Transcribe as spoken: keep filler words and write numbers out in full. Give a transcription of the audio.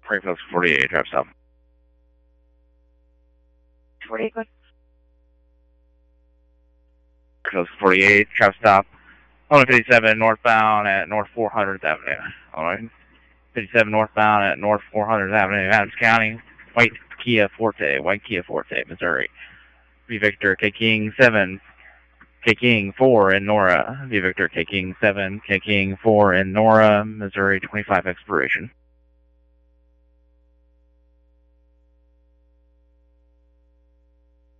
Springfield forty-eight, drive stop. forty-eight, good. Springfield forty-eight, drive stop. Only fifty-seven northbound at North four hundredth Avenue. Alright. fifty-seven northbound at North four hundredth Avenue, Adams County. White Kia Forte, White Kia Forte, Missouri. V Victor K King seven, K King four in Nora. V Victor K King seven, K King four in Nora, Missouri twenty-five expiration.